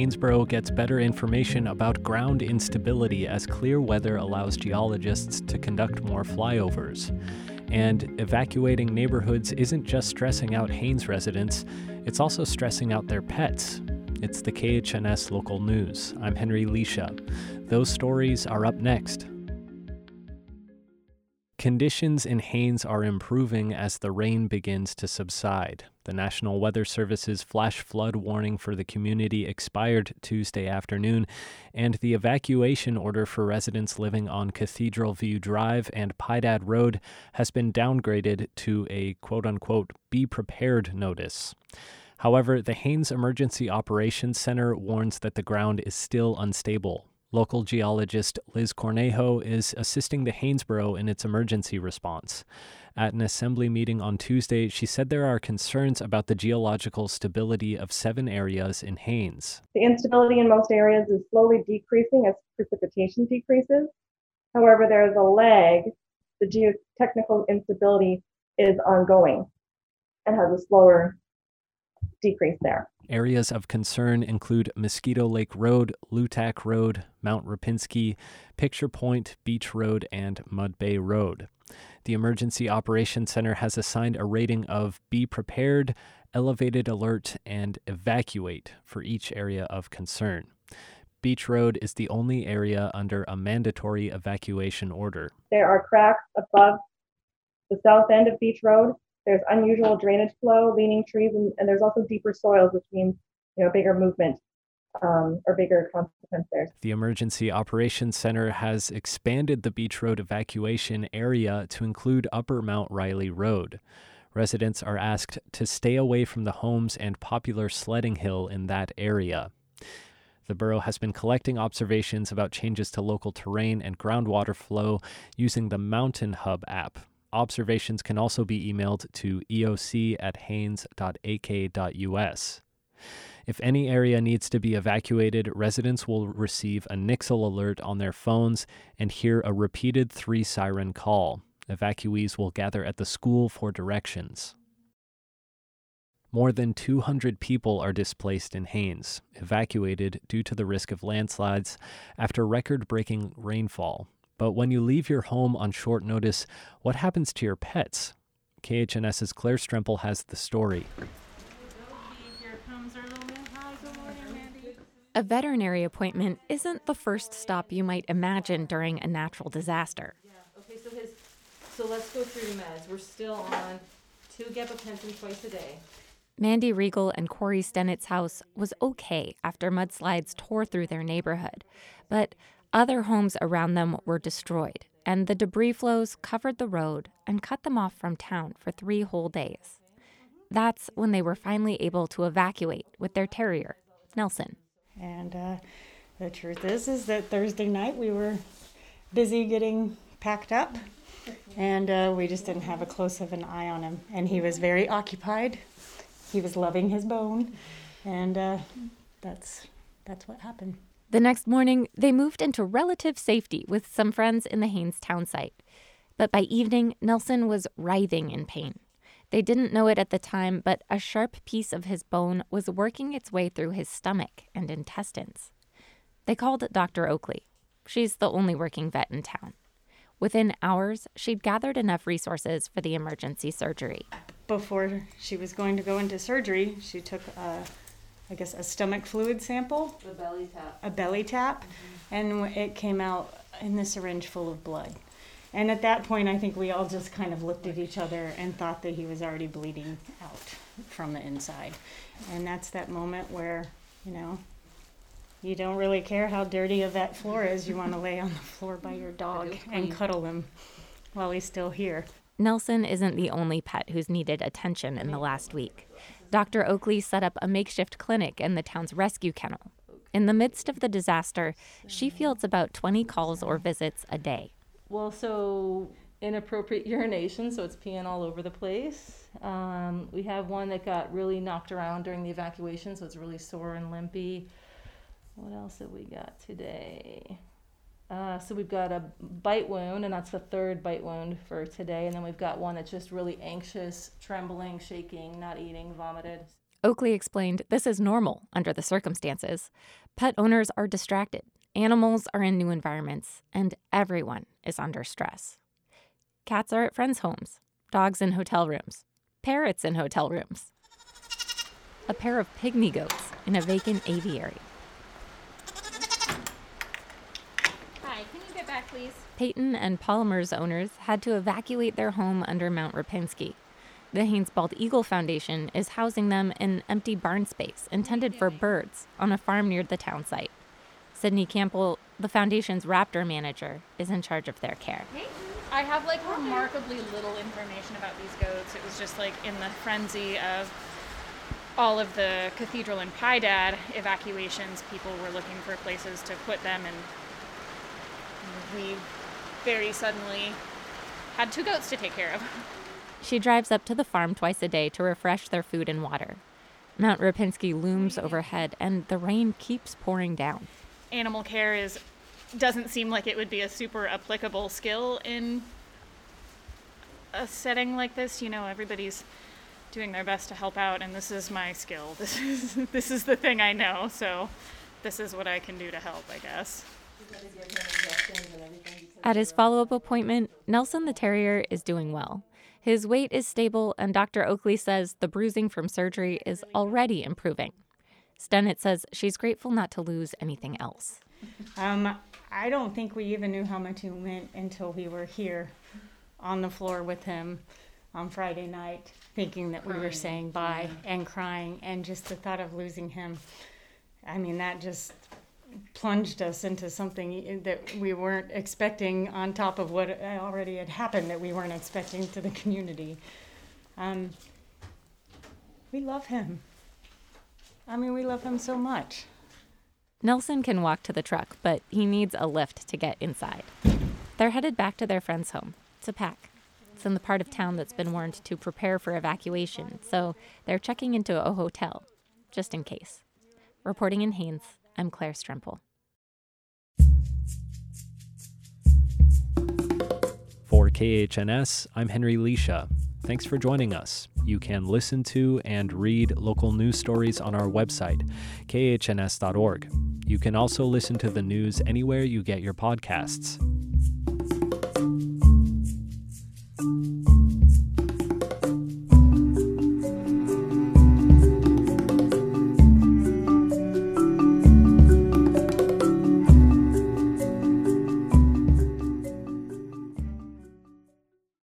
Haynesboro gets better information about ground instability as clear weather allows geologists to conduct more flyovers. And evacuating neighborhoods isn't just stressing out Haines residents, it's also stressing out their pets. It's the KHNS Local News. I'm Henry Leisha. Those stories are up next. Conditions in Haines are improving as the rain begins to subside. The National Weather Service's flash flood warning for the community expired Tuesday afternoon, and the evacuation order for residents living on Cathedral View Drive and Pydad Road has been downgraded to a quote-unquote be prepared notice. However, the Haines Emergency Operations Center warns that the ground is still unstable. Local geologist Liz Cornejo is assisting the Haynesboro in its emergency response. At an assembly meeting on Tuesday, she said there are concerns about the geological stability of 7 areas in Haines. The instability in most areas is slowly decreasing as precipitation decreases. However, there is a lag. The geotechnical instability is ongoing and has a slower decrease there. Areas of concern include Mosquito Lake Road, Lutak Road, Mount Rapinski, Picture Point, Beach Road, and Mud Bay Road. The Emergency Operations Center has assigned a rating of Be Prepared, Elevated Alert, and Evacuate for each area of concern. Beach Road is the only area under a mandatory evacuation order. There are cracks above the south end of Beach Road. There's unusual drainage flow, leaning trees, and there's also deeper soils, which means bigger movement or bigger consequence there. The Emergency Operations Center has expanded the Beach Road evacuation area to include Upper Mount Riley Road. Residents are asked to stay away from the homes and popular sledding hill in that area. The borough has been collecting observations about changes to local terrain and groundwater flow using the Mountain Hub app. Observations can also be emailed to eoc@haines.ak.us. If any area needs to be evacuated, residents will receive a Nixle alert on their phones and hear a repeated 3-siren call. Evacuees will gather at the school for directions. More than 200 people are displaced in Haines, evacuated due to the risk of landslides after record-breaking rainfall. But when you leave your home on short notice, what happens to your pets? KHNS's Claire Stremple has the story. A veterinary appointment isn't the first stop you might imagine during a natural disaster. Okay, so let's go through the meds. We're still on 2 gabapentin twice a day. Mandy Regal and Corey Stennett's house was okay after mudslides tore through their neighborhood, but other homes around them were destroyed, and the debris flows covered the road and cut them off from town for 3 whole days. That's when they were finally able to evacuate with their terrier, Nelson. And the truth is that Thursday night we were busy getting packed up, and we just didn't have a close of an eye on him. And he was very occupied. He was loving his bone, and that's what happened. The next morning, they moved into relative safety with some friends in the Haines town site. But by evening, Nelson was writhing in pain. They didn't know it at the time, but a sharp piece of his bone was working its way through his stomach and intestines. They called Dr. Oakley. She's the only working vet in town. Within hours, she'd gathered enough resources for the emergency surgery. Before she was going to go into surgery, she took a stomach fluid sample. A belly tap. And it came out in the syringe full of blood. And at that point, I think we all just kind of looked at each other and thought that he was already bleeding out from the inside. And that's that moment where, you don't really care how dirty a vet floor is. You want to lay on the floor by your dog and cuddle him while he's still here. Nelson isn't the only pet who's needed attention in the last week. Dr. Oakley set up a makeshift clinic in the town's rescue kennel. In the midst of the disaster, she fields about 20 calls or visits a day. Well, so inappropriate urination, so it's peeing all over the place. We have one that got really knocked around during the evacuation, so it's really sore and limpy. What else have we got today? So we've got a bite wound, and that's the 3rd bite wound for today. And then we've got one that's just really anxious, trembling, shaking, not eating, vomited. Oakley explained this is normal under the circumstances. Pet owners are distracted, animals are in new environments, and everyone is under stress. Cats are at friends' homes, dogs in hotel rooms, parrots in hotel rooms, a pair of pygmy goats in a vacant aviary. Hi, can you get back, please? Peyton and Polymer's owners had to evacuate their home under Mount Rapinski. The Haines Bald Eagle Foundation is housing them in empty barn space intended for birds on a farm near the town site. Sydney Campbell, the foundation's raptor manager, is in charge of their care. I have remarkably little information about these goats. It was just in the frenzy of all of the Cathedral and Piedad evacuations, people were looking for places to put them, and we very suddenly had 2 goats to take care of. She drives up to the farm twice a day to refresh their food and water. Mount Rapinski looms overhead, and the rain keeps pouring down. Animal care doesn't seem like it would be a super applicable skill in a setting like this. Everybody's doing their best to help out, and this is my skill. This is the thing I know, so this is what I can do to help, I guess. At his follow-up appointment, Nelson the Terrier is doing well. His weight is stable, and Dr. Oakley says the bruising from surgery is already improving. Stennett says she's grateful not to lose anything else. I don't think we even knew how much he meant until we were here on the floor with him on Friday night, thinking that we were saying bye and crying, and just the thought of losing him. That just plunged us into something that we weren't expecting, on top of what already had happened that we weren't expecting to the community. We love him. We love him so much. Nelson can walk to the truck, but he needs a lift to get inside. They're headed back to their friend's home to pack. It's in the part of town that's been warned to prepare for evacuation, so they're checking into a hotel, just in case. Reporting in Haines, I'm Claire Stremple. For KHNS, I'm Henry Leisha. Thanks for joining us. You can listen to and read local news stories on our website, khns.org. You can also listen to the news anywhere you get your podcasts.